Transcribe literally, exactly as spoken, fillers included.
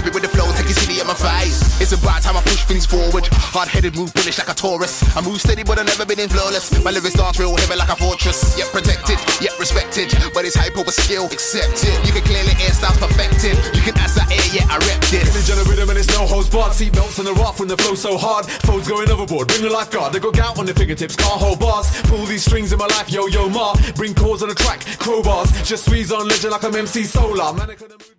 rapid with the flow, take your city on my thighs. It's about time I push things forward. Hard-headed, move bullish like a Taurus. I move steady, but I've never been in flawless. My lyrics dance real heavy like a fortress. Yet protected, yet respected. But it's hype over skill, accept it. You can clearly hear styles perfected. You can ask that air, yeah, I rep this. It's a rhythm and it's no holds barred. Seat belts on the raft when the flow's so hard. Foes going overboard, bring the lifeguard. They got gout on their fingertips, can't hold bars. Pull these strings in my life, yo, yo, ma. Bring chords on the track, crowbars. Just squeeze on legend like I'm M C Solar. Man,